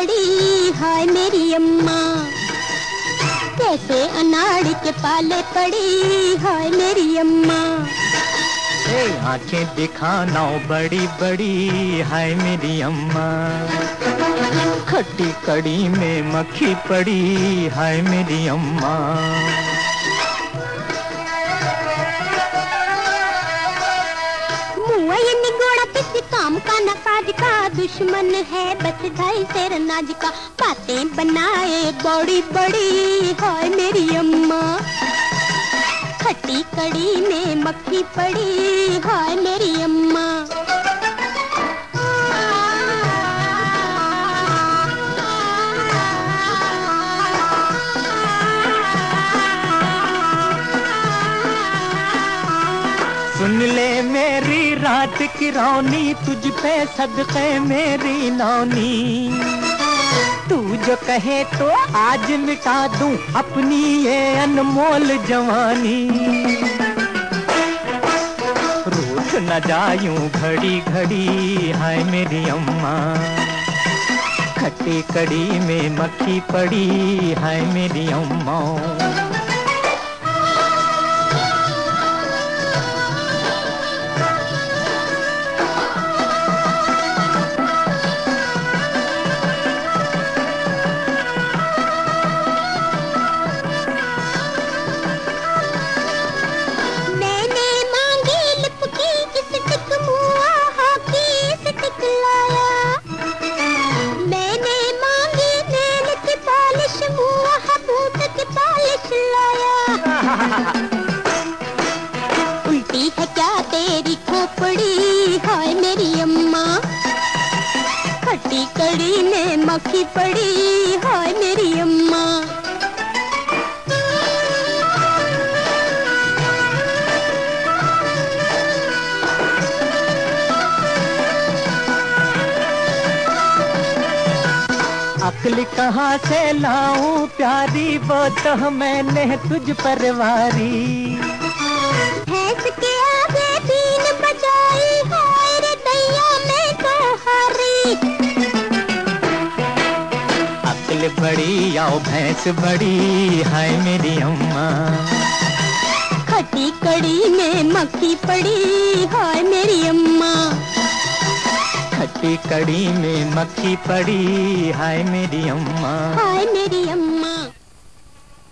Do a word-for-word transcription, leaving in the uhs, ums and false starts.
पड़ी हाय मेरी अम्मा, कैसे अनाड़ी के पाले पड़ी हाय मेरी अम्मा। आंखें दिखाना बड़ी बड़ी हाय मेरी अम्मा, खट्टी कड़ी में मक्खी पड़ी हाय मेरी अम्मा। मुआ ये निगोड़ा किसी काम का न काज का, दुश्मन है बस ढाई शेर नाज का, बातें बनाए बड़ी बड़ी हाय मेरी अम्मा, खट्टी कड़ी में मक्खी पड़ी हाय मेरी अम्मा। सुन ले मेरी रात की रौनी, तुझ पे सदक़े मेरी नौनी, तू जो कहे तो आज मिटा दूं अपनी ये अनमोल जवानी। रूठ न जायूं घड़ी घड़ी हाय मेरी अम्मा, खट्टी कड़ी में मक्खी पड़ी हाय मेरी अम्मा। उल्टी है क्या तेरी खोपड़ी हाय मेरी अम्मा, खट्टी कड़ी में मक्खी पड़ी हाय मेरी अम्मा। अक्ल कहाँ से लाऊं प्यारी, वो तो मैंने तुझ पर वारी। भैंस के आगे बीन बजाई हाय रे दैया मैं तो हारी। अक्ल बड़ी आओ भैंस बड़ी हाय मेरी अम्मा, खट्टी कड़ी में मक्खी पड़ी हाय मेरी अम्मा, खट्टी कड़ी में मक्खी पड़ी हाय मेरी अम्मा, हाय मेरी अम्मा।